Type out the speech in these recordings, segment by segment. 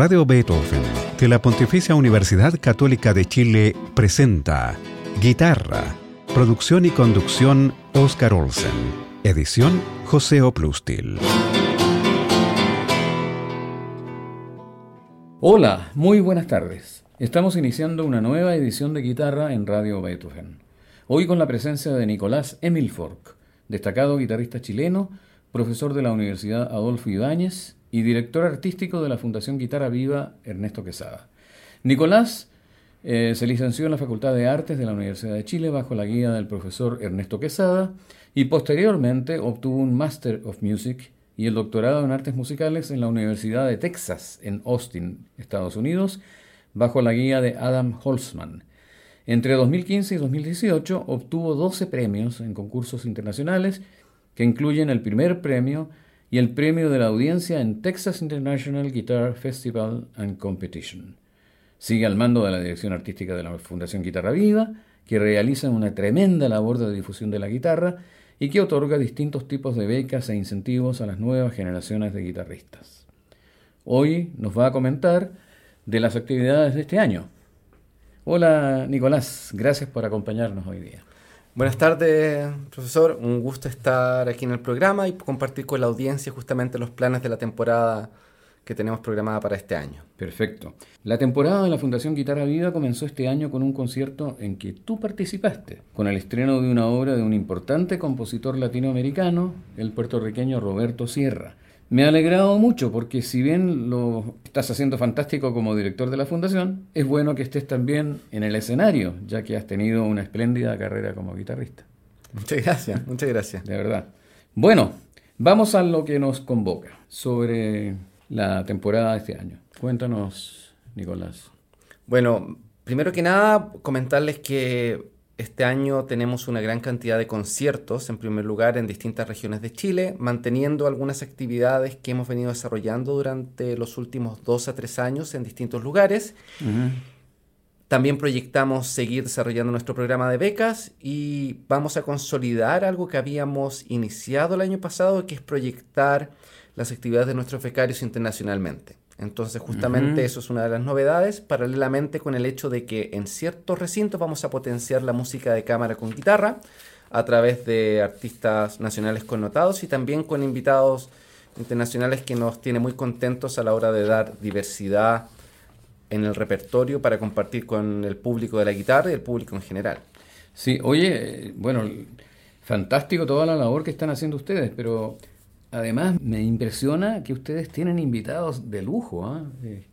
Radio Beethoven de la Pontificia Universidad Católica de Chile presenta Guitarra, producción y conducción Óscar Olsen, edición José Oplustil. Hola, muy buenas tardes. Estamos iniciando una nueva edición de Guitarra en Radio Beethoven. Hoy con la presencia de Nicolás Emilfork, destacado guitarrista chileno, profesor de la Universidad Adolfo Ibáñez y director artístico de la Fundación Guitarra Viva Ernesto Quesada. Nicolás se licenció en la Facultad de Artes de la Universidad de Chile bajo la guía del profesor Ernesto Quesada y posteriormente obtuvo un Master of Music y el doctorado en Artes Musicales en la Universidad de Texas en Austin, Estados Unidos, bajo la guía de Adam Holzman. Entre 2015 y 2018 obtuvo 12 premios en concursos internacionales que incluyen el primer premio y el premio de la audiencia en Texas International Guitar Festival and Competition. Sigue al mando de la dirección artística de la Fundación Guitarra Viva, que realiza una tremenda labor de difusión de la guitarra y que otorga distintos tipos de becas e incentivos a las nuevas generaciones de guitarristas. Hoy nos va a comentar de las actividades de este año. Hola Nicolás, gracias por acompañarnos hoy día. Buenas tardes, profesor. Un gusto estar aquí en el programa y compartir con la audiencia justamente los planes de la temporada que tenemos programada para este año. Perfecto. La temporada de la Fundación Guitarra Viva comenzó este año con un concierto en que tú participaste, con el estreno de una obra de un importante compositor latinoamericano, el puertorriqueño Roberto Sierra. Me ha alegrado mucho porque si bien lo estás haciendo fantástico como director de la Fundación, es bueno que estés también en el escenario, ya que has tenido una espléndida carrera como guitarrista. Muchas gracias, muchas gracias. De verdad. Bueno, vamos a lo que nos convoca sobre la temporada de este año. Cuéntanos, Nicolás. Bueno, primero que nada, comentarles que este año tenemos una gran cantidad de conciertos, en primer lugar, en distintas regiones de Chile, manteniendo algunas actividades que hemos venido desarrollando durante los últimos 2 a 3 años en distintos lugares. Uh-huh. También proyectamos seguir desarrollando nuestro programa de becas y vamos a consolidar algo que habíamos iniciado el año pasado, que es proyectar las actividades de nuestros becarios internacionalmente. Entonces, justamente eso es una de las novedades, paralelamente con el hecho de que en ciertos recintos vamos a potenciar la música de cámara con guitarra a través de artistas nacionales connotados y también con invitados internacionales que nos tiene muy contentos a la hora de dar diversidad en el repertorio para compartir con el público de la guitarra y el público en general. Sí, oye, bueno, fantástico toda la labor que están haciendo ustedes, pero además me impresiona que ustedes tienen invitados de lujo,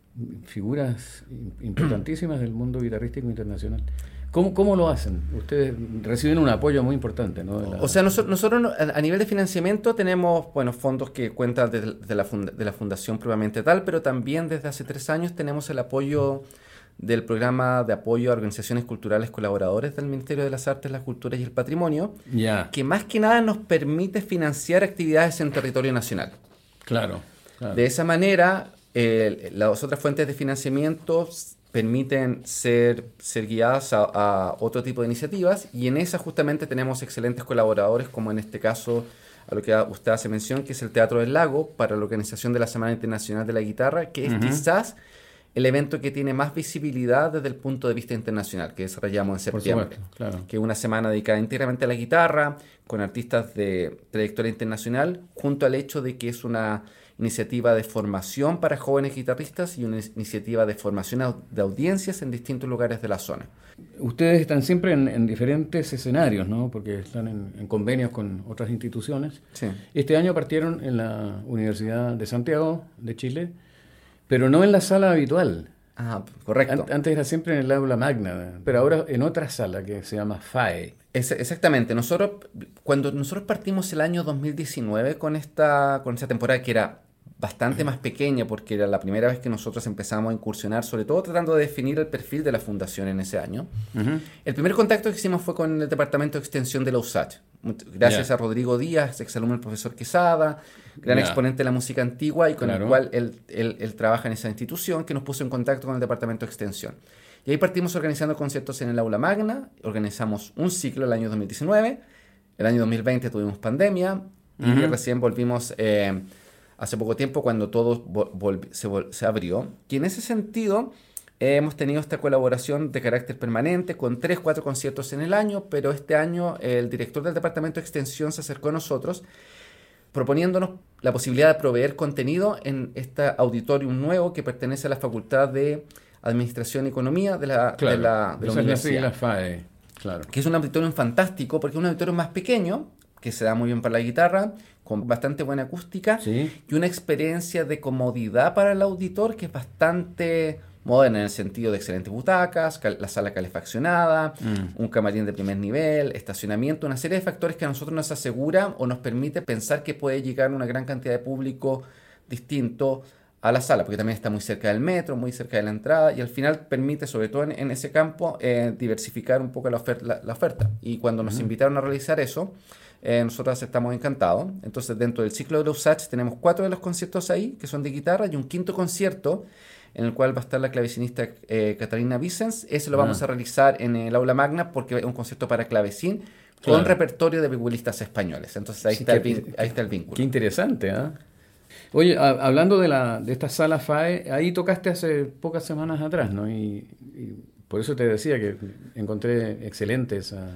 figuras importantísimas del mundo guitarrístico internacional. ¿Cómo lo hacen? Ustedes reciben un apoyo muy importante, ¿no? O sea, nosotros a nivel de financiamiento tenemos fondos que cuentan de la fundación propiamente tal, pero también desde hace 3 años tenemos el apoyo del programa de apoyo a organizaciones culturales colaboradores del Ministerio de las Artes, las Culturas y el Patrimonio, que más que nada nos permite financiar actividades en territorio nacional. Claro. De esa manera, las otras fuentes de financiamiento permiten ser guiadas a otro tipo de iniciativas, y en esa justamente tenemos excelentes colaboradores, como en este caso a lo que usted hace mención, que es el Teatro del Lago, para la organización de la Semana Internacional de la Guitarra, que es quizás el evento que tiene más visibilidad desde el punto de vista internacional, que desarrollamos en septiembre. Por supuesto, claro. Que es una semana dedicada íntegramente a la guitarra, con artistas de trayectoria internacional, junto al hecho de que es una iniciativa de formación para jóvenes guitarristas y una iniciativa de formación de audiencias en distintos lugares de la zona. Ustedes están siempre en diferentes escenarios, ¿no? Porque están en convenios con otras instituciones. Sí. Este año partieron en la Universidad de Santiago de Chile, pero no en la sala habitual. Ah, correcto. Antes era siempre en el aula magna, pero ahora en otra sala que se llama FAE. Exactamente. Cuando nosotros partimos el año 2019 con esta temporada, que era bastante más pequeña, porque era la primera vez que nosotros empezamos a incursionar, sobre todo tratando de definir el perfil de la fundación en ese año. El primer contacto que hicimos fue con el Departamento de Extensión de la USACH. Gracias a Rodrigo Díaz, exalumno del profesor Quesada, gran exponente de la música antigua y con el cual él trabaja en esa institución, que nos puso en contacto con el Departamento de Extensión. Y ahí partimos organizando conciertos en el aula magna, organizamos un ciclo el año 2019, el año 2020 tuvimos pandemia y recién volvimos hace poco tiempo cuando todo se abrió. Y en ese sentido hemos tenido esta colaboración de carácter permanente con 3-4 conciertos en el año, pero este año el director del Departamento de Extensión se acercó a nosotros proponiéndonos la posibilidad de proveer contenido en este auditorium nuevo que pertenece a la Facultad de Administración y Economía de la Universidad. La FAE, claro. Que es un auditorium fantástico porque es un auditorium más pequeño, que se da muy bien para la guitarra, con bastante buena acústica, sí, y una experiencia de comodidad para el auditor que es bastante moderna en el sentido de excelentes butacas, la sala calefaccionada, un camarín de primer nivel, estacionamiento, una serie de factores que a nosotros nos asegura o nos permite pensar que puede llegar una gran cantidad de público distinto a la sala, porque también está muy cerca del metro, muy cerca de la entrada, y al final permite, sobre todo en ese campo, diversificar un poco la oferta. Y cuando nos invitaron a realizar eso, nosotros estamos encantados. Entonces, dentro del ciclo de los USACH tenemos 4 de los conciertos ahí, que son de guitarra, y un quinto concierto, en el cual va a estar la clavecinista Catalina Vicens. Ese lo vamos a realizar en el aula magna, porque es un concierto para clavecín, con repertorio de vihuelistas españoles. Entonces, ahí está el vínculo. Qué interesante, ¿eh? Oye, hablando de esta sala FAE, ahí tocaste hace pocas semanas atrás, ¿no? Y por eso te decía que encontré excelente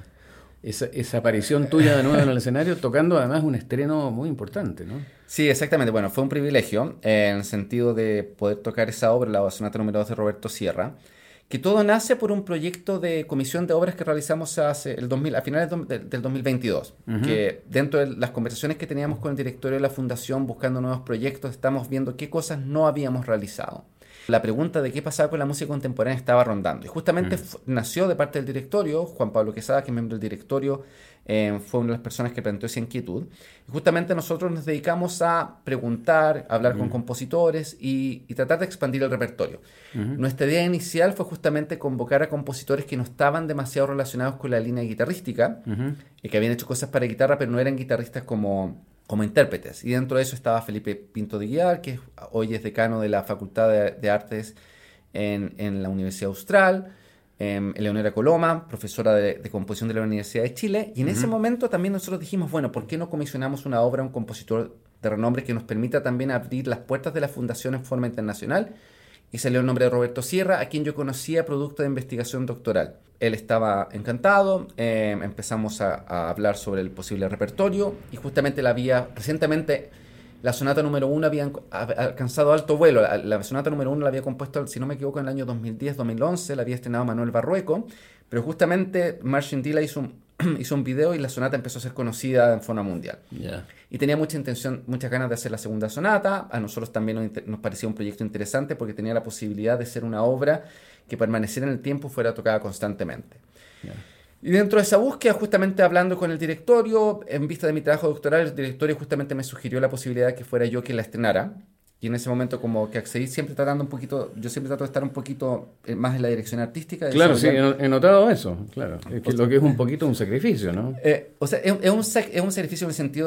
esa aparición tuya de nuevo en el escenario, tocando además un estreno muy importante, ¿no? Sí, exactamente. Bueno, fue un privilegio en el sentido de poder tocar esa obra, la sonata número 2 de Roberto Sierra, que todo nace por un proyecto de comisión de obras que realizamos a finales del 2022, que dentro de las conversaciones que teníamos con el directorio de la Fundación buscando nuevos proyectos, estamos viendo qué cosas no habíamos realizado. La pregunta de qué pasaba con la música contemporánea estaba rondando. Y justamente nació de parte del directorio. Juan Pablo Quesada, que es miembro del directorio, fue una de las personas que planteó esa inquietud. Y justamente nosotros nos dedicamos a preguntar, a hablar con compositores y tratar de expandir el repertorio. Nuestra idea inicial fue justamente convocar a compositores que no estaban demasiado relacionados con la línea guitarrística y que habían hecho cosas para guitarra, pero no eran guitarristas como intérpretes. Y dentro de eso estaba Felipe Pinto de Guiar, que hoy es decano de la Facultad de Artes en la Universidad Austral, Eleonora Coloma, profesora de composición de la Universidad de Chile. Y en ese momento también nosotros dijimos, bueno, ¿por qué no comisionamos una obra a un compositor de renombre que nos permita también abrir las puertas de la Fundación en forma internacional? Y salió el nombre de Roberto Sierra, a quien yo conocía producto de investigación doctoral. Él estaba encantado, empezamos a hablar sobre el posible repertorio y justamente recientemente la sonata número 1 había alcanzado alto vuelo. La sonata número 1 la había compuesto, si no me equivoco, en el año 2010-2011, la había estrenado Manuel Barrueco, pero justamente Marcin Dila hizo un video y la sonata empezó a ser conocida en forma mundial. Yeah. Y tenía mucha intención, muchas ganas de hacer la segunda sonata. A nosotros también nos parecía un proyecto interesante porque tenía la posibilidad de ser una obra que permaneciera en el tiempo y fuera tocada constantemente. Yeah. Y dentro de esa búsqueda, justamente hablando con el directorio, en vista de mi trabajo doctoral, el directorio justamente me sugirió la posibilidad de que fuera yo quien la estrenara. Y en ese momento como que accedí, siempre tratando un poquito, yo siempre trato de estar un poquito más en la dirección artística. Claro, sí, he notado eso, claro. Es que lo que es un poquito un sacrificio, ¿no? O sea, es un sacrificio en el sentido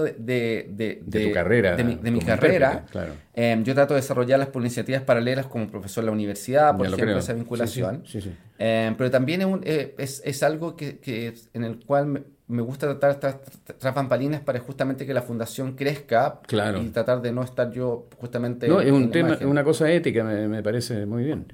de tu carrera. De mi carrera. Claro. Yo trato de desarrollarlas por iniciativas paralelas como profesor de la universidad, por ejemplo, esa vinculación. Sí. Pero también es algo que en el cual me gusta tratar tras bambalinas para justamente que la fundación crezca, claro, y tratar de no estar yo justamente... No, es un tema, es una cosa ética, me parece muy bien.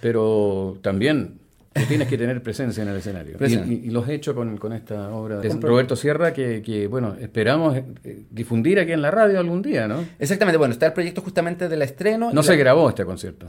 Pero también tú tienes que tener presencia en el escenario. Y los he hecho con esta obra de Roberto Sierra que bueno, esperamos difundir aquí en la radio algún día, ¿no? Exactamente, bueno, está el proyecto justamente del estreno. No se grabó este concierto.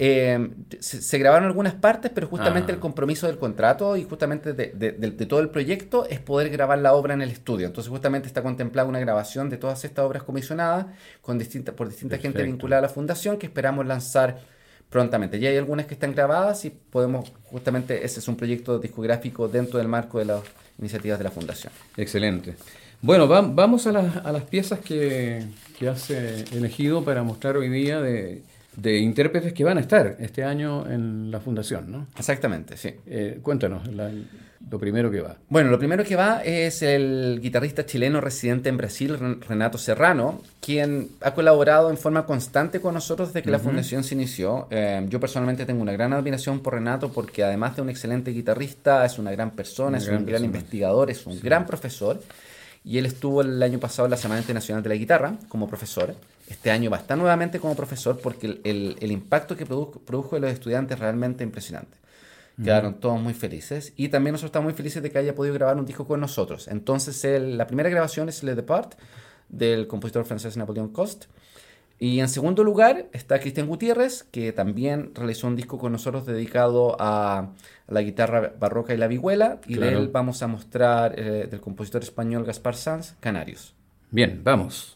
Se grabaron algunas partes, pero justamente el compromiso del contrato y justamente de todo el proyecto es poder grabar la obra en el estudio. Entonces justamente está contemplada una grabación de todas estas obras comisionadas por distinta gente vinculada a la fundación que esperamos lanzar prontamente. Ya hay algunas que están grabadas y podemos, justamente ese es un proyecto discográfico dentro del marco de las iniciativas de la Fundación. Excelente. Bueno, vamos a las piezas que has elegido para mostrar hoy día de intérpretes que van a estar este año en la Fundación, ¿no? Exactamente, sí. Cuéntanos lo primero que va. Bueno, lo primero que va es el guitarrista chileno residente en Brasil, Renato Serrano, quien ha colaborado en forma constante con nosotros desde que la Fundación se inició. Yo personalmente tengo una gran admiración por Renato porque además de un excelente guitarrista, es una gran persona, es un gran investigador, es un gran profesor. y él estuvo el año pasado en la Semana Internacional de la Guitarra como profesor. Este año va a estar nuevamente como profesor porque el impacto que produjo en los estudiantes es realmente impresionante. Quedaron todos muy felices y también nosotros estamos muy felices de que haya podido grabar un disco con nosotros. Entonces la primera grabación es Le Depart del compositor francés Napoleon Coste. Y en segundo lugar está Cristian Gutiérrez, que también realizó un disco con nosotros dedicado a la guitarra barroca y la vihuela. Y de él vamos a mostrar del compositor español Gaspar Sanz, Canarios. Bien, vamos.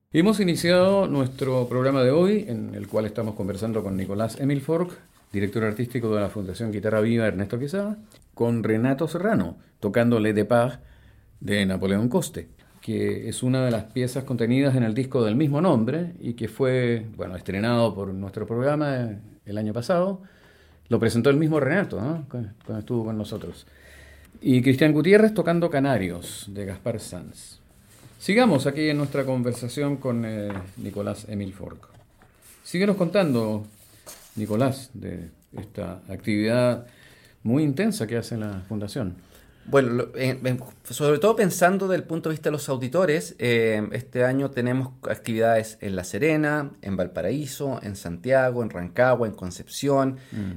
Hemos iniciado nuestro programa de hoy, en el cual estamos conversando con Nicolás Emilfork, director artístico de la Fundación Guitarra Viva Ernesto Quesada, con Renato Serrano, tocando Le Départ de Napoleón Coste, que es una de las piezas contenidas en el disco del mismo nombre y que fue, estrenado por nuestro programa el año pasado. Lo presentó el mismo Renato, ¿no? Cuando estuvo con nosotros. Y Cristian Gutiérrez tocando Canarios, de Gaspar Sanz. Sigamos aquí en nuestra conversación con Nicolás Emilfork. Síguenos contando, Nicolás, de esta actividad muy intensa que hace la Fundación. Bueno, sobre todo pensando desde el punto de vista de los auditores, este año tenemos actividades en La Serena, en Valparaíso, en Santiago, en Rancagua, en Concepción,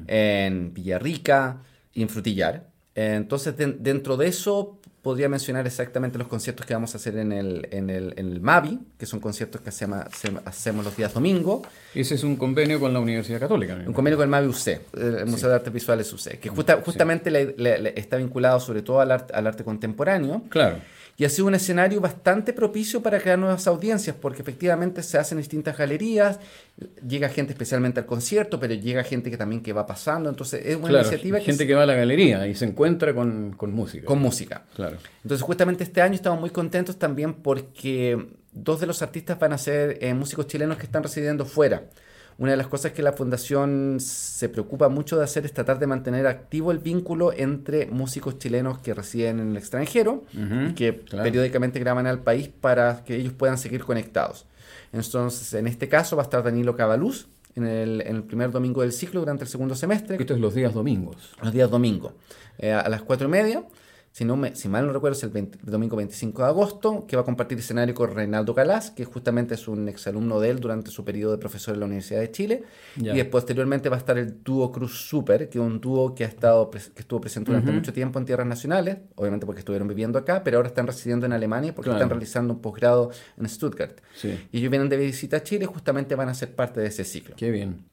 en Villarrica y en Frutillar. Entonces, dentro de eso, podría mencionar exactamente los conciertos que vamos a hacer en el MAVI, que son conciertos que hacemos los días domingo. Ese es un convenio con la Universidad Católica. Un convenio con el MAVI UC, el Museo de Artes Visuales UC, que justamente está vinculado sobre todo al arte contemporáneo. Claro. Y ha sido un escenario bastante propicio para crear nuevas audiencias, porque efectivamente se hacen distintas galerías, llega gente especialmente al concierto, pero llega gente que también va pasando, entonces es una iniciativa gente que va a la galería y se encuentra con música. Con música. Claro. Entonces justamente este año estamos muy contentos también porque dos de los artistas van a ser músicos chilenos que están residiendo fuera. Una de las cosas que la Fundación se preocupa mucho de hacer es tratar de mantener activo el vínculo entre músicos chilenos que residen en el extranjero y que periódicamente graban al país para que ellos puedan seguir conectados. Entonces, en este caso va a estar Danilo Cabaluz en el primer domingo del ciclo durante el segundo semestre. Esto es los días domingos. Los días domingos, a las 4:30. Si mal no recuerdo, es el domingo 25 de agosto, que va a compartir escenario con Reinaldo Galás, que justamente es un exalumno de él durante su periodo de profesor en la Universidad de Chile. Ya. Y posteriormente va a estar el dúo Cruz Super, que es un dúo que estuvo presente durante mucho tiempo en tierras nacionales, obviamente porque estuvieron viviendo acá, pero ahora están residiendo en Alemania porque están realizando un posgrado en Stuttgart. Sí. Y ellos vienen de visita a Chile, justamente van a ser parte de ese ciclo. Qué bien.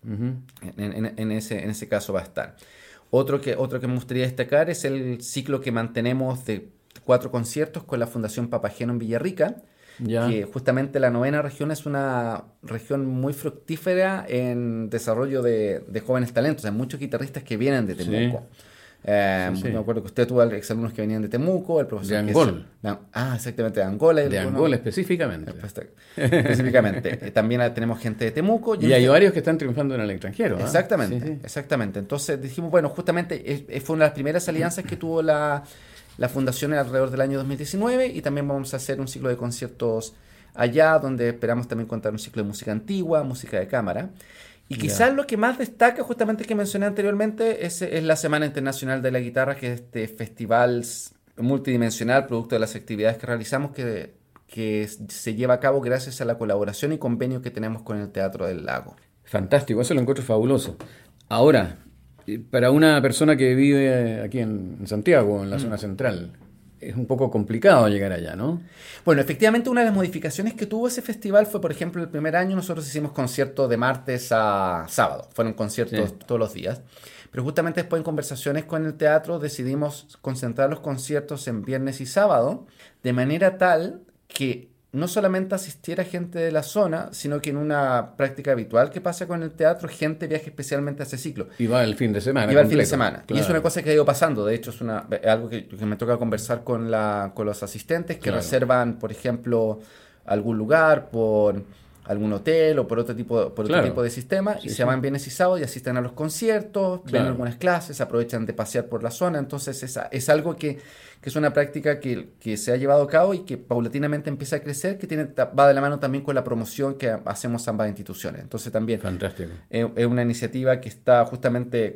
En ese caso va a estar. Otro que me gustaría destacar es el ciclo que mantenemos de 4 conciertos con la Fundación Papageno en Villarrica, que justamente la 9ª región es una región muy fructífera en desarrollo de jóvenes talentos. Hay muchos guitarristas que vienen de Temuco. Me acuerdo que usted tuvo exalumnos que venían de Temuco, el profesor de Angol. Exactamente, de Angola. De Angola específicamente. Específicamente. También tenemos gente de Temuco. Y hay varios que están triunfando en el extranjero. Exactamente, exactamente. Entonces dijimos, bueno, justamente fue una de las primeras alianzas que tuvo la Fundación alrededor del año 2019 y también vamos a hacer un ciclo de conciertos allá, donde esperamos también contar un ciclo de música antigua, música de cámara. Y quizás lo que más destaca, justamente que mencioné anteriormente, es la Semana Internacional de la Guitarra, que es este festival multidimensional, producto de las actividades que realizamos, que se lleva a cabo gracias a la colaboración y convenio que tenemos con el Teatro del Lago. Fantástico, eso lo encuentro fabuloso. Ahora, para una persona que vive aquí en Santiago, en la zona central, es un poco complicado llegar allá, ¿no? Bueno, efectivamente una de las modificaciones que tuvo ese festival fue, por ejemplo, el primer año nosotros hicimos conciertos de martes a sábado. Fueron conciertos todos los días. Pero justamente después en conversaciones con el teatro decidimos concentrar los conciertos en viernes y sábado, de manera tal que no solamente asistiera gente de la zona, sino que en una práctica habitual que pasa con el teatro, gente viaja especialmente a ese ciclo. Y va el fin de semana. Y va el fin de semana. Claro. Y es una cosa que ha ido pasando. De hecho, es algo que me toca conversar con los asistentes que reservan, por ejemplo, algún lugar por algún hotel o por otro tipo de sistema y se van viernes y sábado y asisten a los conciertos, ven algunas clases, aprovechan de pasear por la zona. Entonces es algo que es una práctica que se ha llevado a cabo y que paulatinamente empieza a crecer, que va de la mano también con la promoción que hacemos ambas instituciones. Entonces también fantástico. Es una iniciativa que está justamente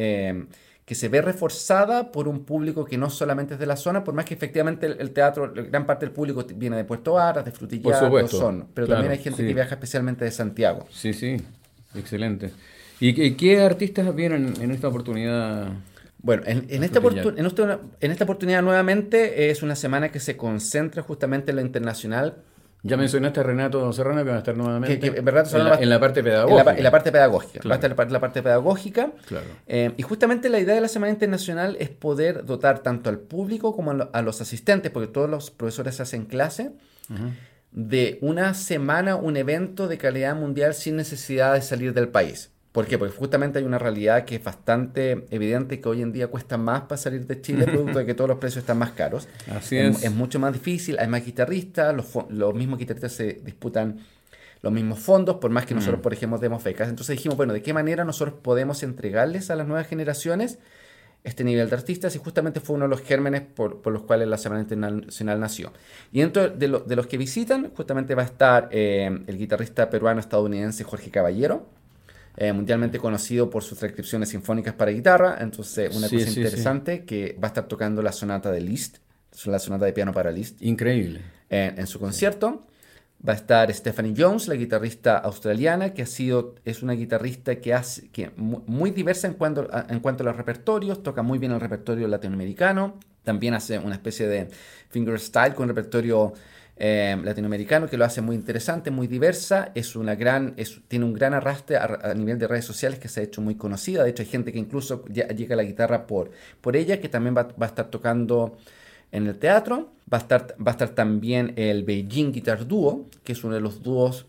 que se ve reforzada por un público que no solamente es de la zona, por más que efectivamente el teatro, gran parte del público viene de Puerto Varas, de Frutillar, de Osorno, pero también hay gente que viaja especialmente de Santiago. Sí, excelente. ¿Y qué artistas vienen en esta oportunidad? Bueno, en esta oportunidad nuevamente es una semana que se concentra justamente en lo internacional. Ya mencionaste a Renato Serrano, que va a estar nuevamente en la parte pedagógica. En la parte pedagógica. Claro. Va a estar la parte pedagógica. Claro. Y justamente la idea de la Semana Internacional es poder dotar tanto al público como a los asistentes, porque todos los profesores hacen clase, de una semana un evento de calidad mundial sin necesidad de salir del país. ¿Por qué? Porque justamente hay una realidad que es bastante evidente, que hoy en día cuesta más para salir de Chile, producto de que todos los precios están más caros. Así es. Es mucho más difícil, hay más guitarristas, los mismos guitarristas se disputan los mismos fondos, por más que nosotros, por ejemplo, demos becas. Entonces dijimos, bueno, ¿de qué manera nosotros podemos entregarles a las nuevas generaciones este nivel de artistas? Y justamente fue uno de los gérmenes por los cuales la Semana Internacional nació. Y dentro de los que visitan, justamente va a estar el guitarrista peruano-estadounidense Jorge Caballero, mundialmente conocido por sus transcripciones sinfónicas para guitarra. Entonces, una cosa interesante, que va a estar tocando la sonata de Liszt, la sonata de piano para Liszt. Increíble. En su concierto. Va a estar Stephanie Jones, la guitarrista australiana, que es una guitarrista que muy diversa en cuanto a los repertorios, toca muy bien el repertorio latinoamericano, también hace una especie de fingerstyle con repertorio latinoamericano, que lo hace muy interesante, muy diversa, tiene un gran arrastre a nivel de redes sociales, que se ha hecho muy conocida. De hecho, hay gente que incluso llega a la guitarra por ella, que también va a estar tocando en el teatro. Va a estar también el Beijing Guitar Duo, que es uno de los dúos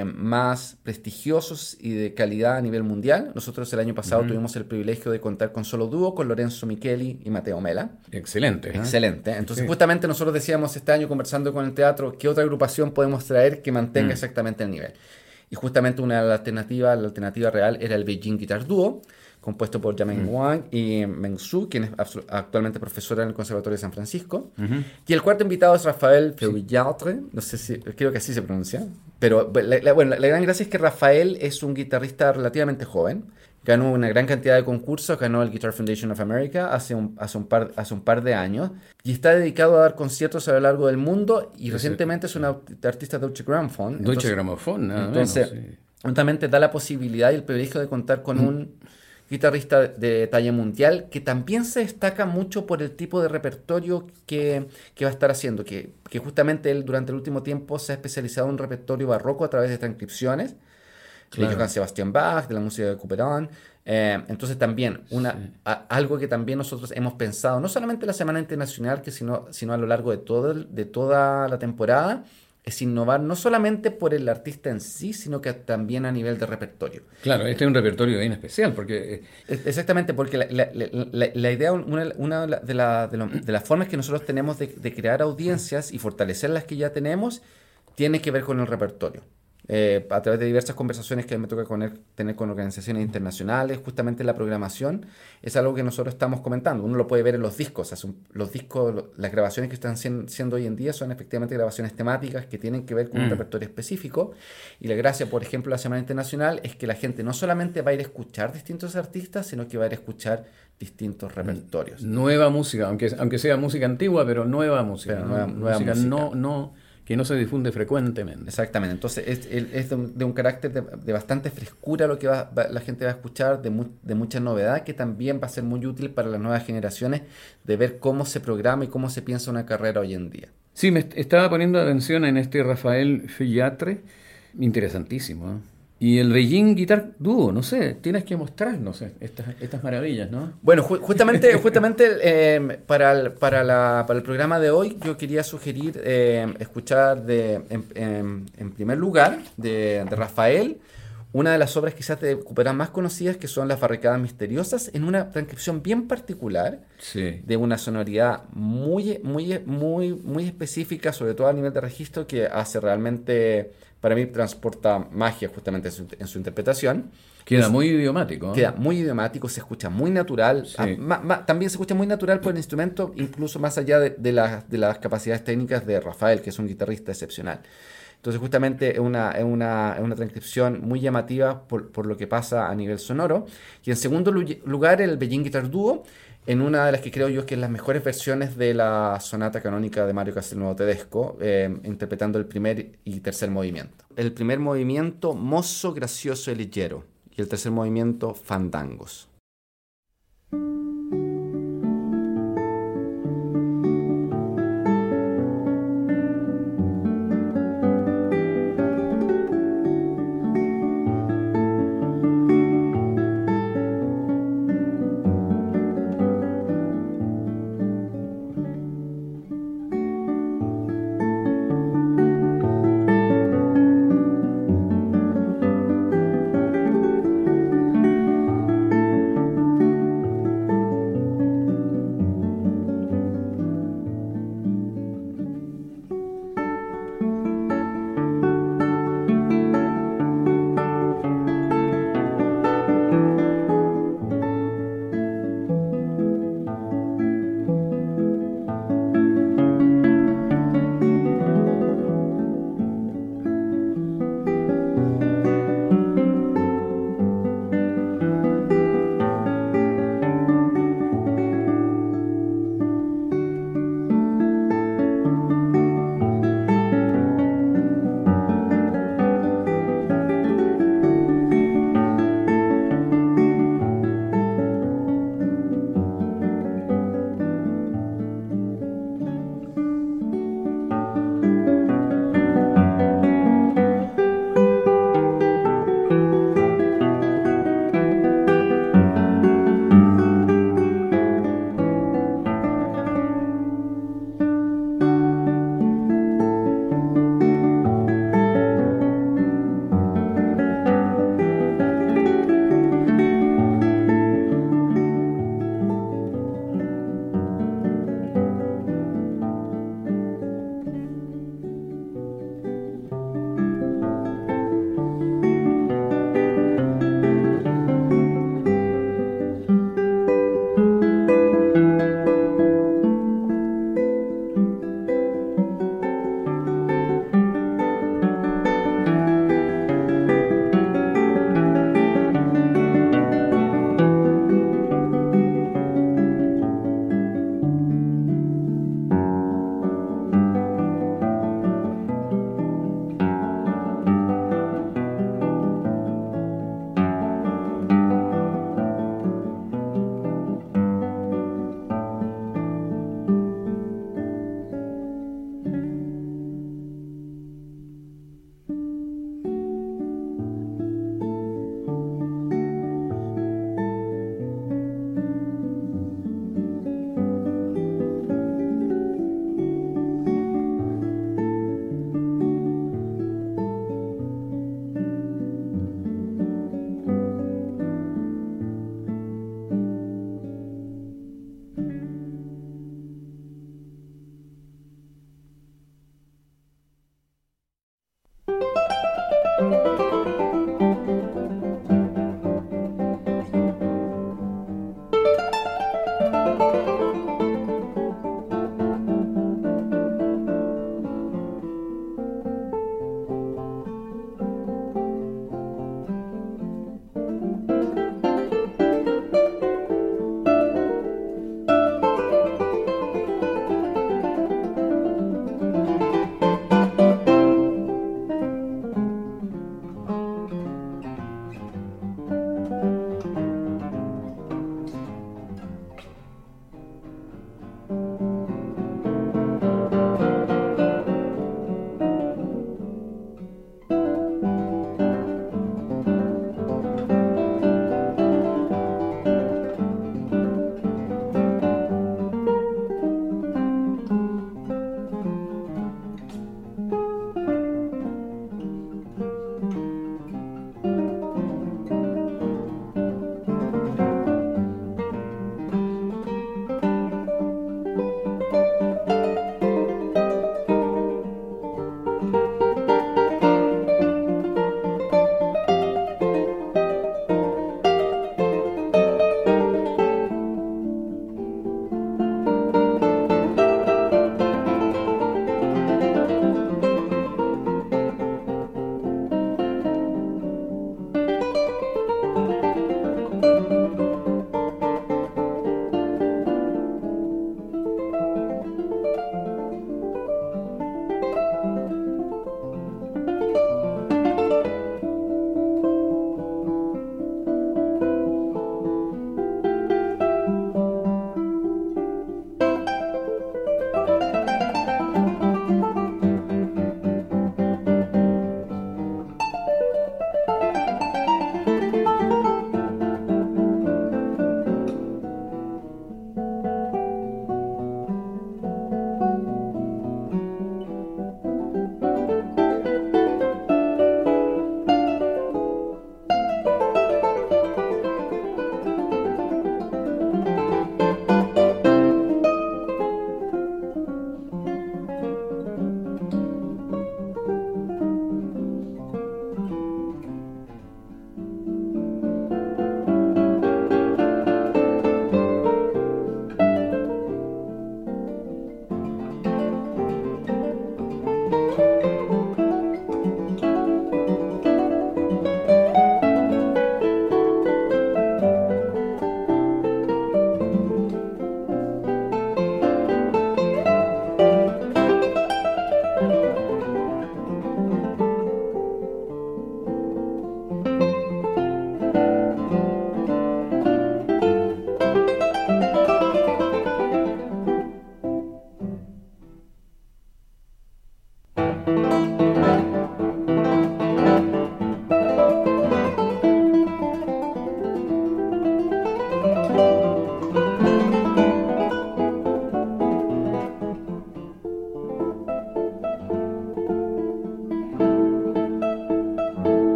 más prestigiosos y de calidad a nivel mundial. Nosotros el año pasado tuvimos el privilegio de contar con solo dúo, con Lorenzo Micheli y Mateo Mela. Excelente. Excelente. Entonces, justamente nosotros decíamos este año, conversando con el teatro, ¿qué otra agrupación podemos traer que mantenga exactamente el nivel? Y justamente la alternativa real era el Beijing Guitar Duo, compuesto por Yamen Wang y Meng Su, quien es actualmente profesora en el Conservatorio de San Francisco. Y el cuarto invitado es Rafael Feuillatre, no sé si, creo que así se pronuncia. Pero la gran gracia es que Rafael es un guitarrista relativamente joven. Ganó una gran cantidad de concursos, ganó el Guitar Foundation of America hace un par de años, y está dedicado a dar conciertos a lo largo del mundo, y recientemente es un artista Deutsche Grammophon. Deutsche Grammophon, nada entonces, menos, sí. Justamente da la posibilidad y el privilegio de contar con un guitarrista de talla mundial, que también se destaca mucho por el tipo de repertorio que va a estar haciendo, que justamente él durante el último tiempo se ha especializado en un repertorio barroco a través de transcripciones, de Johann Sebastian Bach, de la música de Couperin. Entonces también algo que también nosotros hemos pensado, no solamente la Semana Internacional, sino a lo largo de toda la temporada, es innovar no solamente por el artista en sí, sino que también a nivel de repertorio. Claro, este es un repertorio bien especial, porque... Exactamente, porque la idea, una de las formas que nosotros tenemos de crear audiencias y fortalecer las que ya tenemos, tiene que ver con el repertorio. A través de diversas conversaciones que me toca tener con organizaciones internacionales, justamente la programación es algo que nosotros estamos comentando. Uno lo puede ver en los discos. Las grabaciones que están siendo hoy en día son efectivamente grabaciones temáticas que tienen que ver con un repertorio específico. Y la gracia, por ejemplo, de la Semana Internacional es que la gente no solamente va a ir a escuchar distintos artistas, sino que va a ir a escuchar distintos repertorios. Nueva música, aunque sea música antigua, pero nueva música. Pero nueva música. Que no se difunde frecuentemente. Exactamente, entonces es de un carácter de bastante frescura lo que la gente va a escuchar, de mucha novedad, que también va a ser muy útil para las nuevas generaciones de ver cómo se programa y cómo se piensa una carrera hoy en día. Sí, me estaba poniendo atención en este Rafael Feuillatre, interesantísimo, ¿eh? Y el Beijing Guitar Duo, no sé, tienes que mostrarnos estas maravillas, ¿no? Bueno, justamente para el programa de hoy yo quería sugerir escuchar en primer lugar de Rafael una de las obras quizás de Couperin más conocidas, que son Las Barricadas Misteriosas, en una transcripción bien particular, de una sonoridad muy, muy, muy, muy específica, sobre todo a nivel de registro, que hace realmente, para mí, transporta magia justamente en su interpretación. Queda muy idiomático, ¿eh? Queda muy idiomático, se escucha muy natural. Sí. También se escucha muy natural por el instrumento, incluso más allá de las capacidades técnicas de Rafael, que es un guitarrista excepcional. Entonces, justamente es una transcripción muy llamativa por lo que pasa a nivel sonoro. Y en segundo lugar, el Beijing Guitar Duo, en una de las que creo yo que es las mejores versiones de la sonata canónica de Mario Castelnuovo Tedesco, interpretando el primer y tercer movimiento. El primer movimiento, mozo, gracioso y ligero. Y el tercer movimiento, fandangos.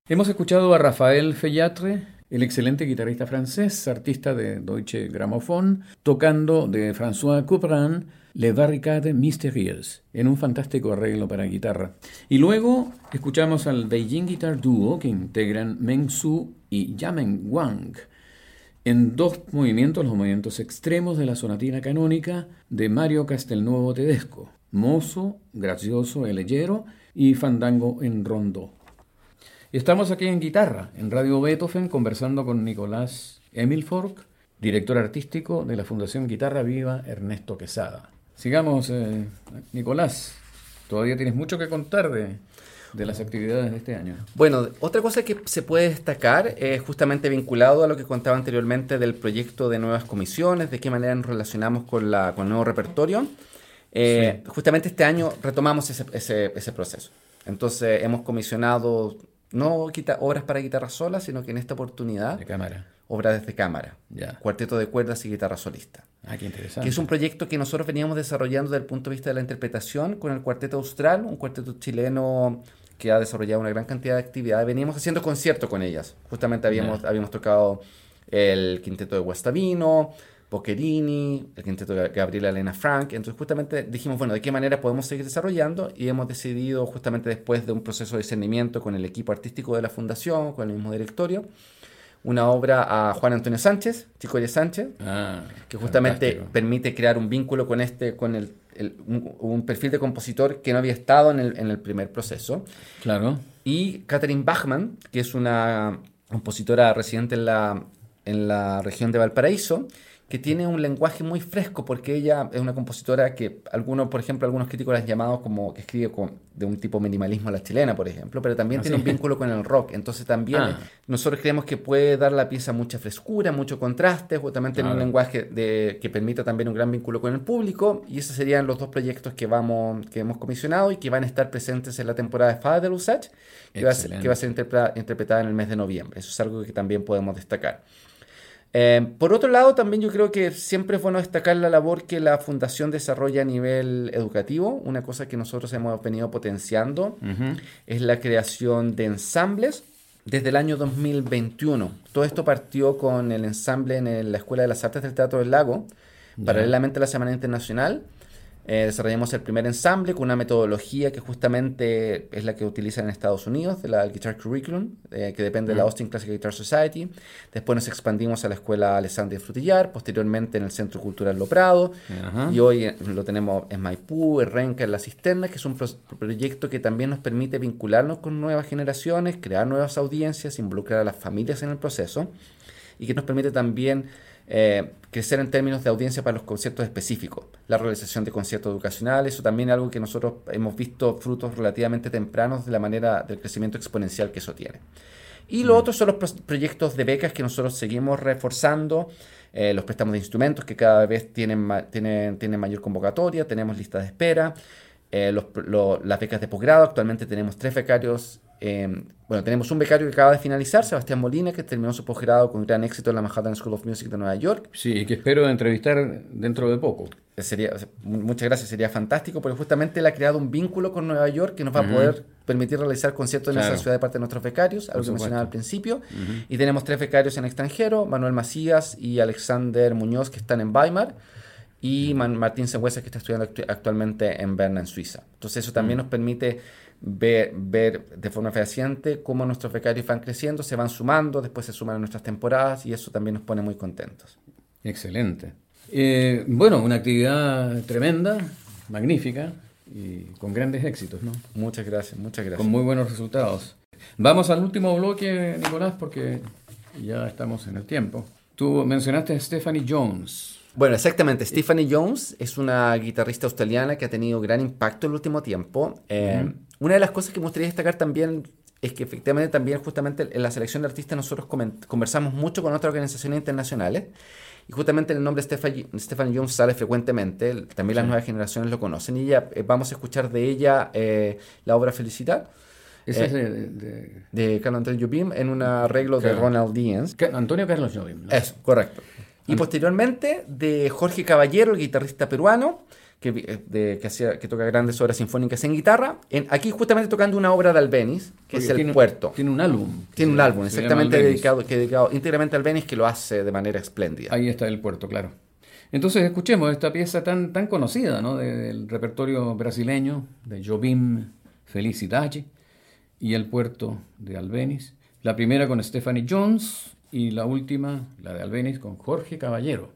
Hemos escuchado a Raphaël Fellatre, el excelente guitarrista francés, artista de Deutsche Grammophon, tocando de François Couperin Les Barricades Mystérieuses, en un fantástico arreglo para guitarra. Y luego escuchamos al Beijing Guitar Duo, que integran Meng Su y Yamen Wang, en dos movimientos, los movimientos extremos de la sonatina canónica de Mario Castelnuovo Tedesco, Mozo, Gracioso, Elegero y Fandango en Rondó. Estamos aquí en Guitarra, en Radio Beethoven, conversando con Nicolás Emilfork, director artístico de la Fundación Guitarra Viva Ernesto Quesada. Sigamos, Nicolás, todavía tienes mucho que contar de las actividades de este año. Bueno, otra cosa que se puede destacar es justamente vinculado a lo que contaba anteriormente del proyecto de nuevas comisiones, de qué manera nos relacionamos con el nuevo repertorio. Sí. Justamente este año retomamos ese proceso. Entonces hemos comisionado no obras para guitarra sola, sino que en esta oportunidad de cámara. Obras de cámara, cuarteto de cuerdas y guitarra solista. Ah, qué interesante. Que es un proyecto que nosotros veníamos desarrollando desde el punto de vista de la interpretación con el Cuarteto Austral, un cuarteto chileno que ha desarrollado una gran cantidad de actividades. Veníamos haciendo conciertos con ellas. Justamente habíamos tocado el quinteto de Guastavino, Boccherini, el quinteto de Gabriela Elena Frank. Entonces justamente dijimos, bueno, ¿de qué manera podemos seguir desarrollando? Y hemos decidido, justamente después de un proceso de discernimiento con el equipo artístico de la Fundación, con el mismo directorio, una obra a Juan Antonio Sánchez, Chicoye Sánchez, que justamente permite crear un vínculo con un perfil de compositor que no había estado en el primer proceso. Claro. Y Catherine Bachmann, que es una compositora residente en la región de Valparaíso, que tiene un lenguaje muy fresco, porque ella es una compositora que algunos críticos la han llamado como que escribe de un tipo minimalismo a la chilena, por ejemplo, pero también tiene un vínculo con el rock. Entonces también nosotros creemos que puede dar a la pieza mucha frescura, mucho contraste, justamente en un lenguaje que permita también un gran vínculo con el público. Y esos serían los dos proyectos que hemos comisionado y que van a estar presentes en la temporada de Fada de Lusach, que va a ser interpretada en el mes de noviembre. Eso es algo que también podemos destacar. Por otro lado, también yo creo que siempre es bueno destacar la labor que la Fundación desarrolla a nivel educativo. Una cosa que nosotros hemos venido potenciando es la creación de ensambles desde el año 2021. Todo esto partió con el ensamble en la Escuela de las Artes del Teatro del Lago, paralelamente a la Semana Internacional. Desarrollamos el primer ensamble con una metodología que justamente es la que utilizan en Estados Unidos, de la Guitar Curriculum, que depende de la Austin Classical Guitar Society. Después nos expandimos a la Escuela Alessandria Frutillar, posteriormente en el Centro Cultural Lo Prado, y hoy lo tenemos en Maipú, en Renca, en La Cisterna, que es un proyecto que también nos permite vincularnos con nuevas generaciones, crear nuevas audiencias, involucrar a las familias en el proceso, y que nos permite también crecer en términos de audiencia para los conciertos específicos, la realización de conciertos educacionales. Eso también es algo que nosotros hemos visto frutos relativamente tempranos de la manera del crecimiento exponencial que eso tiene. Y lo otro son los proyectos de becas que nosotros seguimos reforzando, los préstamos de instrumentos que cada vez tienen mayor convocatoria, tenemos listas de espera, las becas de posgrado. Actualmente tenemos 3 becarios. Tenemos un becario que acaba de finalizar, Sebastián Molina, que terminó su posgrado con gran éxito en la Manhattan School of Music de Nueva York. Sí, y que espero entrevistar dentro de poco. Muchas gracias, sería fantástico, porque justamente él ha creado un vínculo con Nueva York que nos va a poder permitir realizar conciertos en esa ciudad de parte de nuestros becarios, algo que mencionaba al principio. Y tenemos 3 becarios en extranjero, Manuel Macías y Alexander Muñoz, que están en Weimar, y Martín Següesa, que está estudiando actualmente en Berna, en Suiza. Entonces eso también nos permite ver de forma fehaciente cómo nuestros becarios van creciendo, se van sumando, después se suman a nuestras temporadas, y eso también nos pone muy contentos. Excelente. Una actividad tremenda, magnífica y con grandes éxitos, ¿no? Muchas gracias. Con muy buenos resultados. Vamos al último bloque, Nicolás, porque ya estamos en el tiempo. Tú mencionaste a Stephanie Jones. Bueno, exactamente. Stephanie Jones es una guitarrista australiana que ha tenido gran impacto en el último tiempo. Una de las cosas que me gustaría destacar también es que efectivamente también justamente en la selección de artistas nosotros conversamos mucho con otras organizaciones internacionales, y justamente el nombre Stephanie Jones sale frecuentemente. También las nuevas generaciones lo conocen, y vamos a escuchar de ella la obra Felicidad. Ese es de Carlos Antonio Jobim en un arreglo de Ronald Diaz. Antonio Carlos Jobim, ¿no? Eso, correcto. Y posteriormente de Jorge Caballero, el guitarrista peruano, que toca grandes obras sinfónicas en guitarra. Aquí justamente tocando una obra de Albéniz, que es El Puerto. Tiene un álbum. Tiene un álbum exactamente dedicado íntegramente a Albéniz, que lo hace de manera espléndida. Ahí está El Puerto, claro. Entonces escuchemos esta pieza tan conocida, ¿no? Del repertorio brasileño, de Jobim Felicidade y El Puerto de Albéniz. La primera con Stephanie Jones y la última, la de Albéniz, con Jorge Caballero.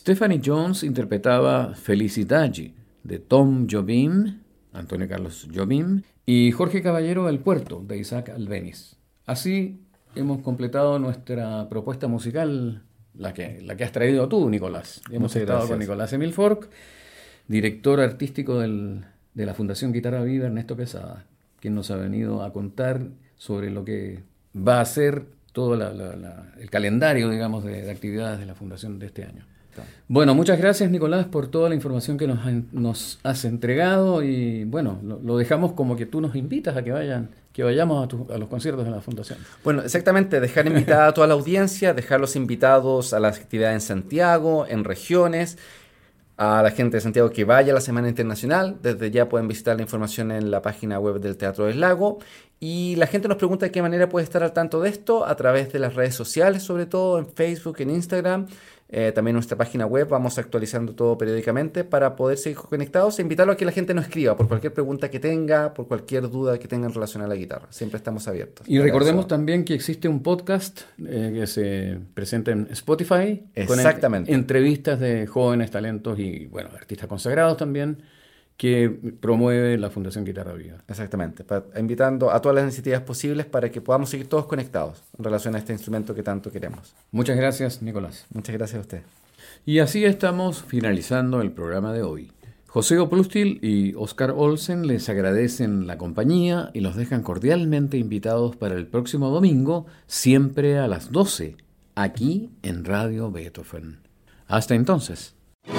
Stephanie Jones interpretaba Felicitaggi de Tom Jobim, Antonio Carlos Jobim, y Jorge Caballero del Puerto de Isaac Albéniz. Así hemos completado nuestra propuesta musical, la que has traído tú, Nicolás. Hemos estado con Nicolás Emil Fork, director artístico de la Fundación Guitarra Viva, Ernesto Quesada, quien nos ha venido a contar sobre lo que va a ser todo el calendario, digamos, de actividades de la Fundación de este año. Bueno, muchas gracias, Nicolás, por toda la información que nos has entregado, y bueno, lo dejamos como que tú nos invitas a que vayamos a los conciertos de la Fundación. Bueno, exactamente, dejar invitada a toda la audiencia, dejar los invitados a las actividades en Santiago, en regiones, a la gente de Santiago que vaya a la Semana Internacional. Desde ya pueden visitar la información en la página web del Teatro del Lago. Y la gente nos pregunta de qué manera puede estar al tanto de esto, a través de las redes sociales, sobre todo en Facebook, en Instagram. También en nuestra página web vamos actualizando todo periódicamente para poder seguir conectados e invitarlo a que la gente nos escriba por cualquier pregunta que tenga, por cualquier duda que tengan relacionada a la guitarra. Siempre estamos abiertos. Y recordemos también que existe un podcast que se presenta en Spotify. Exactamente. Con entrevistas de jóvenes talentos y, bueno, artistas consagrados también, que promueve la Fundación Guitarra Viva. Exactamente, invitando a todas las iniciativas posibles para que podamos seguir todos conectados en relación a este instrumento que tanto queremos. Muchas gracias, Nicolás. Muchas gracias a usted. Y así estamos finalizando el programa de hoy. José Oplustil y Oscar Olsen les agradecen la compañía y los dejan cordialmente invitados para el próximo domingo, siempre a las 12, aquí en Radio Beethoven. Hasta entonces.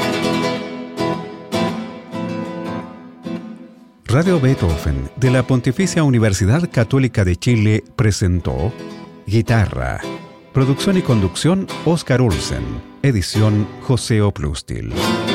Radio Beethoven de la Pontificia Universidad Católica de Chile presentó Guitarra. Producción y conducción Oscar Olsen. Edición José Oplustil.